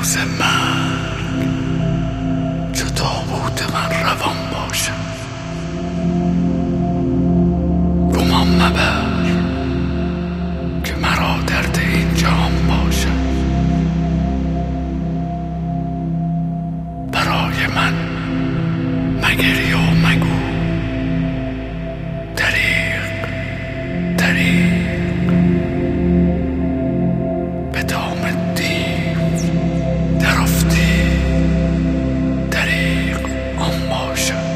روز مرگ چو تابوت من روان باشد، گمان مبر که مرا درد این جهان باشد. برای من مگری و مگو دریغ دریغ، به دام دیو درافتی دریغ آن باشد.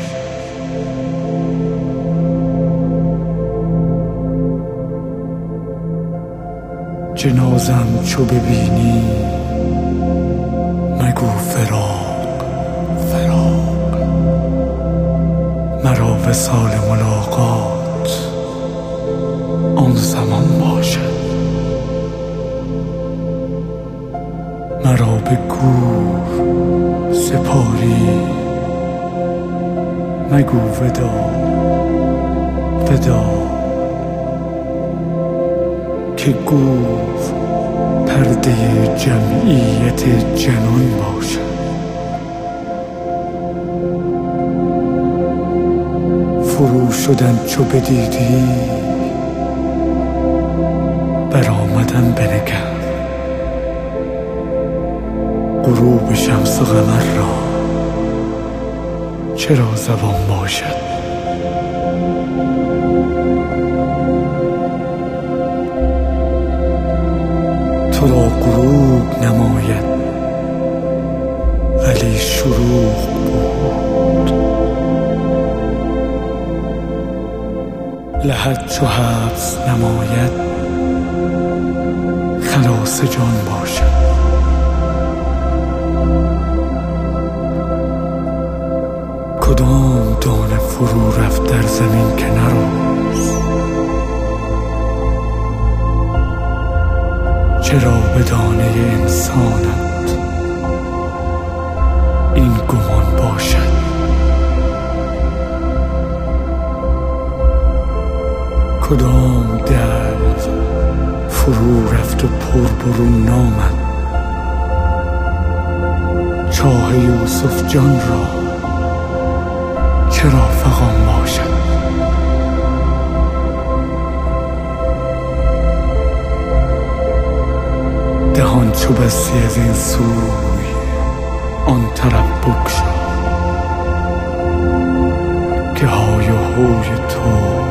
جنازم چو ببینی مگو فراق فراق، مرا وصال ملاقات آن زمان باشد. مرا به گور سپاری مگو ودا ودا، که گور پرده جمعیت جنان باشد. فرو شدن چو بدیدی برآمدن بنگر، غروب شمس و قمر را چرا زبان باشد. تو را غروب نماید ولی شروق بود، لحد چو حبس نماید خلاص جان باشد. کدام دانه فرو رفت در زمین که نرفت، چرا به دانه انسانت این گمان باشد. کدام دلو فرو رفت و پر برون نامد، چاه یوسف جان را چرا فغان باشد. دهان چو بستی از این سوی آن طرف بگشا، که های و هوی تو